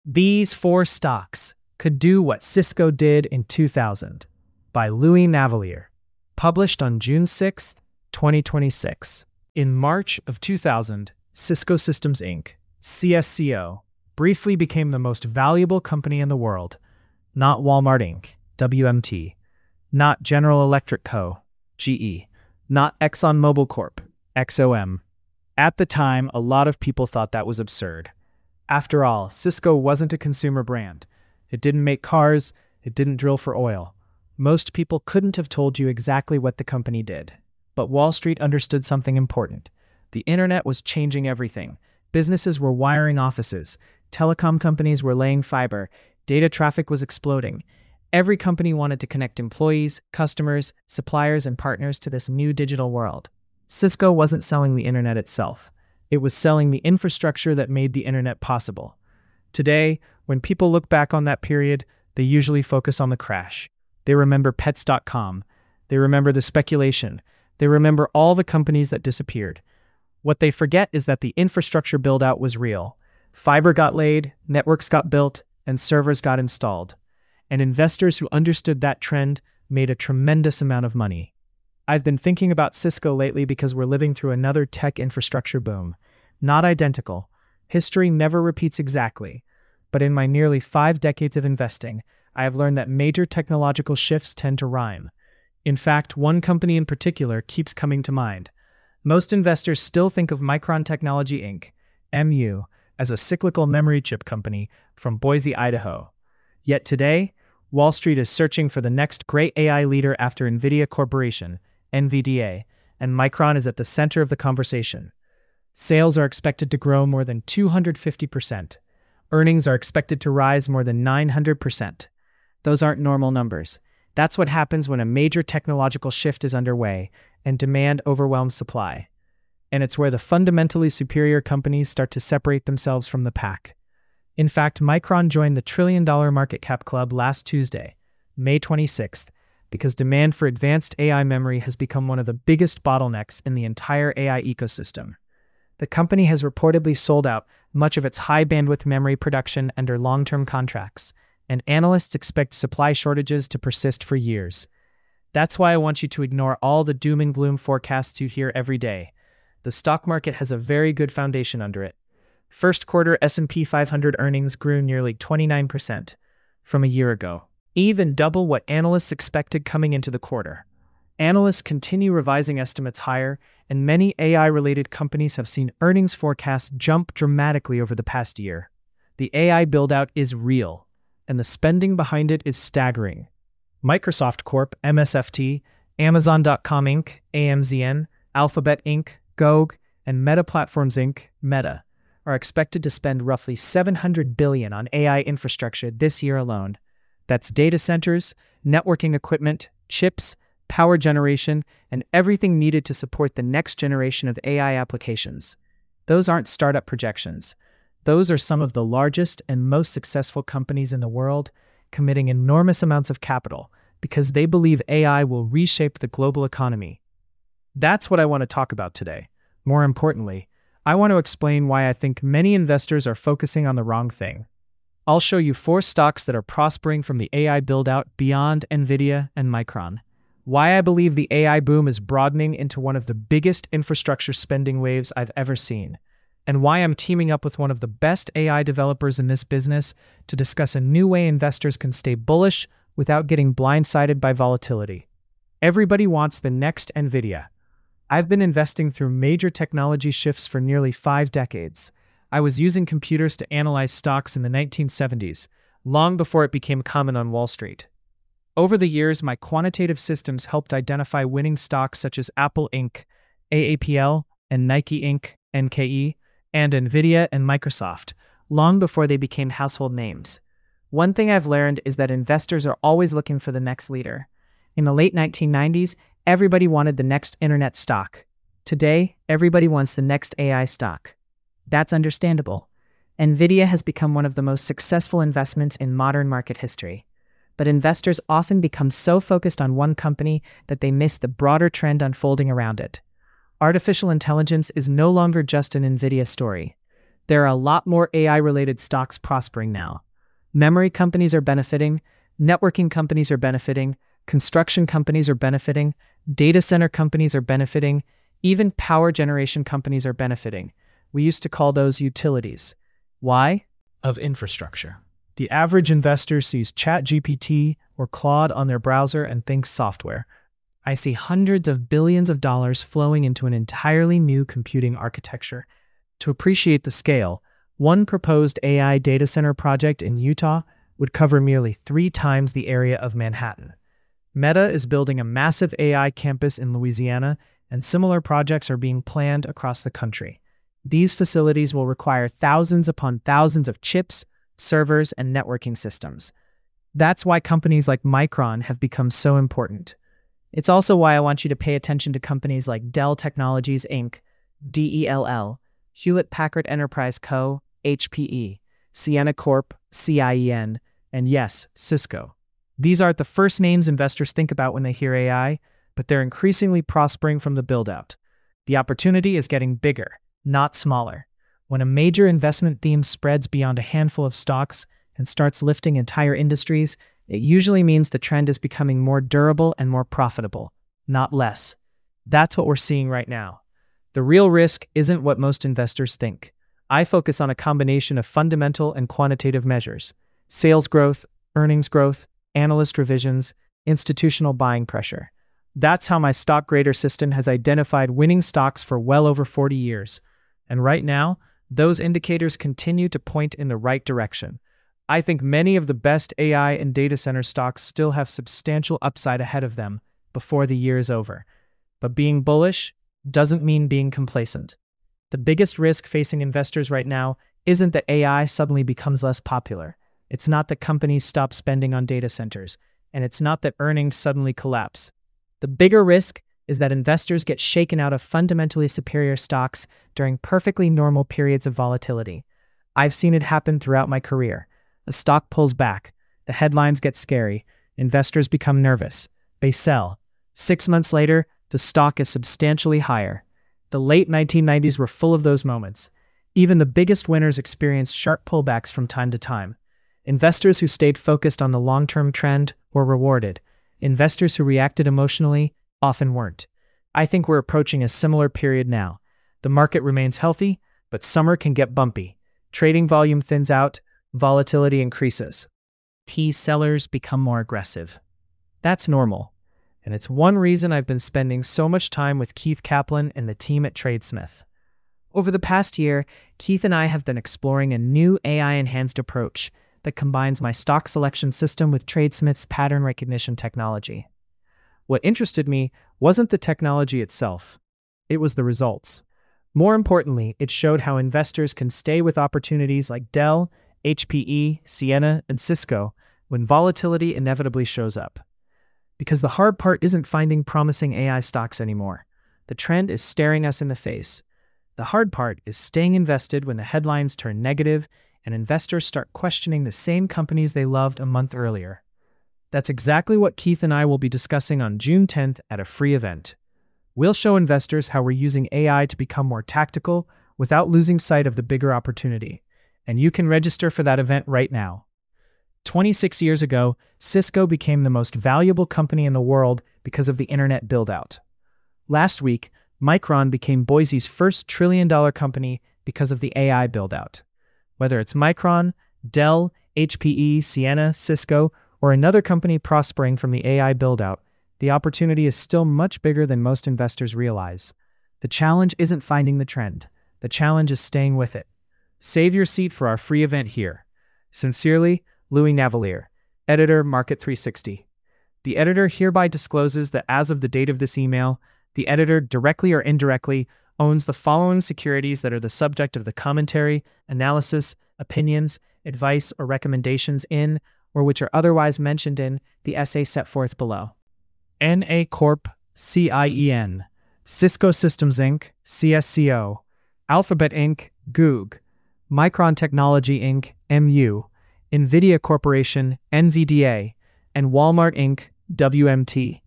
These four stocks could do what Cisco did in 2000, by Louis Navellier, published on June 6, 2026. In March of 2000, Cisco Systems Inc., CSCO, briefly became the most valuable company in the world. Not Walmart Inc., WMT, not General Electric Co., GE, not ExxonMobil Corp., XOM. At the time, a lot of people thought that was absurd. After all, Cisco wasn't a consumer brand. It didn't make cars, it didn't drill for oil. Most people couldn't have told you exactly what the company did. But Wall Street understood something important. The internet was changing everything. Businesses were wiring offices. Telecom companies were laying fiber. Data traffic was exploding. Every company wanted to connect employees, customers, suppliers, and partners to this new digital world. Cisco wasn't selling the internet itself. It was selling the infrastructure that made the internet possible. Today, when people look back on that period, they usually focus on the crash. They remember Pets.com. They remember the speculation. They remember all the companies that disappeared. What they forget is that the infrastructure build-out was real. Fiber got laid, networks got built, and servers got installed. And investors who understood that trend made a tremendous amount of money. I've been thinking about Cisco lately because we're living through another tech infrastructure boom. Not identical. History never repeats exactly. But in my nearly 5 decades of investing, I have learned that major technological shifts tend to rhyme. In fact, one company in particular keeps coming to mind. Most investors still think of Micron Technology Inc., MU, as a cyclical memory chip company from Boise, Idaho. Yet today, Wall Street is searching for the next great AI leader after NVIDIA Corporation, NVDA, and Micron is at the center of the conversation. Sales are expected to grow more than 250%. Earnings are expected to rise more than 900%. Those aren't normal numbers. That's what happens when a major technological shift is underway and demand overwhelms supply. And it's where the fundamentally superior companies start to separate themselves from the pack. In fact, Micron joined the $1 trillion market cap club last Tuesday, May 26th, because demand for advanced AI memory has become one of the biggest bottlenecks in the entire AI ecosystem. The company has reportedly sold out much of its high-bandwidth memory production under long-term contracts, and analysts expect supply shortages to persist for years. That's why I want you to ignore all the doom and gloom forecasts you hear every day. The stock market has a very good foundation under it. First quarter S&P 500 earnings grew nearly 29% from a year ago, even double what analysts expected coming into the quarter. Analysts continue revising estimates higher, and many AI-related companies have seen earnings forecasts jump dramatically over the past year. The AI build-out is real, and the spending behind it is staggering. Microsoft Corp., MSFT, Amazon.com Inc., AMZN, Alphabet Inc., Goog, and Meta Platforms Inc., Meta, are expected to spend roughly $700 billion on AI infrastructure this year alone. That's data centers, networking equipment, chips, power generation, and everything needed to support the next generation of AI applications. Those aren't startup projections. Those are some of the largest and most successful companies in the world, committing enormous amounts of capital because they believe AI will reshape the global economy. That's what I want to talk about today. More importantly, I want to explain why I think many investors are focusing on the wrong thing. I'll show you 4 stocks that are prospering from the AI build-out beyond NVIDIA and Micron, why I believe the AI boom is broadening into one of the biggest infrastructure spending waves I've ever seen, and why I'm teaming up with one of the best AI developers in this business to discuss a new way investors can stay bullish without getting blindsided by volatility. Everybody wants the next NVIDIA. I've been investing through major technology shifts for nearly 5 decades. I was using computers to analyze stocks in the 1970s, long before it became common on Wall Street. Over the years, my quantitative systems helped identify winning stocks such as Apple Inc., AAPL, and Nike Inc., NKE, and NVIDIA and Microsoft, long before they became household names. One thing I've learned is that investors are always looking for the next leader. In the late 1990s, everybody wanted the next internet stock. Today, everybody wants the next AI stock. That's understandable. NVIDIA has become one of the most successful investments in modern market history. But investors often become so focused on one company that they miss the broader trend unfolding around it. Artificial intelligence is no longer just an NVIDIA story. There are a lot more AI-related stocks prospering now. Memory companies are benefiting, networking companies are benefiting, construction companies are benefiting, data center companies are benefiting, even power generation companies are benefiting. We used to call those utilities. Why? Of infrastructure. The average investor sees ChatGPT or Claude on their browser and thinks software. I see hundreds of billions of dollars flowing into an entirely new computing architecture. To appreciate the scale, one proposed AI data center project in Utah would cover nearly 3 times the area of Manhattan. Meta is building a massive AI campus in Louisiana, and similar projects are being planned across the country. These facilities will require thousands upon thousands of chips, servers, and networking systems. That's why companies like Micron have become so important. It's also why I want you to pay attention to companies like Dell Technologies Inc., DELL, Hewlett-Packard Enterprise Co., HPE, Ciena Corp., CIEN, and yes, Cisco. These aren't the first names investors think about when they hear AI, but they're increasingly prospering from the build-out. The opportunity is getting bigger, not smaller. When a major investment theme spreads beyond a handful of stocks and starts lifting entire industries, it usually means the trend is becoming more durable and more profitable, not less. That's what we're seeing right now. The real risk isn't what most investors think. I focus on a combination of fundamental and quantitative measures: sales growth, earnings growth, analyst revisions, institutional buying pressure. That's how my stock grader system has identified winning stocks for well over 40 years. And right now, those indicators continue to point in the right direction. I think many of the best AI and data center stocks still have substantial upside ahead of them before the year is over. But being bullish doesn't mean being complacent. The biggest risk facing investors right now isn't that AI suddenly becomes less popular. It's not that companies stop spending on data centers, and it's not that earnings suddenly collapse. The bigger risk is that investors get shaken out of fundamentally superior stocks during perfectly normal periods of volatility. I've seen it happen throughout my career. A stock pulls back, the headlines get scary, investors become nervous, they sell. 6 months later, the stock is substantially higher. The late 1990s were full of those moments. Even the biggest winners experienced sharp pullbacks from time to time. Investors who stayed focused on the long-term trend were rewarded. Investors who reacted emotionally often weren't. I think we're approaching a similar period now. The market remains healthy, but summer can get bumpy. Trading volume thins out, volatility increases. Key sellers become more aggressive. That's normal. And it's one reason I've been spending so much time with Keith Kaplan and the team at Tradesmith. Over the past year, Keith and I have been exploring a new AI-enhanced approach that combines my stock selection system with Tradesmith's pattern recognition technology. What interested me wasn't the technology itself. It was the results. More importantly, it showed how investors can stay with opportunities like Dell, HPE, Ciena, and Cisco when volatility inevitably shows up. Because the hard part isn't finding promising AI stocks anymore. The trend is staring us in the face. The hard part is staying invested when the headlines turn negative and investors start questioning the same companies they loved a month earlier. That's exactly what Keith and I will be discussing on June 10th at a free event. We'll show investors how we're using AI to become more tactical without losing sight of the bigger opportunity. And you can register for that event right now. 26 years ago, Cisco became the most valuable company in the world because of the internet build-out. Last week, Micron became Boise's first trillion-dollar company because of the AI build-out. Whether it's Micron, Dell, HPE, Ciena, Cisco, or another company prospering from the AI build-out, the opportunity is still much bigger than most investors realize. The challenge isn't finding the trend. The challenge is staying with it. Save your seat for our free event here. Sincerely, Louis Navellier, Editor, Market 360. The editor hereby discloses that as of the date of this email, the editor, directly or indirectly, owns the following securities that are the subject of the commentary, analysis, opinions, advice, or recommendations in, or which are otherwise mentioned in, the essay set forth below. NA Corp., CIEN, Cisco Systems Inc., CSCO, Alphabet Inc., Goog, Micron Technology Inc., MU, NVIDIA Corporation, NVDA, and Walmart Inc., WMT.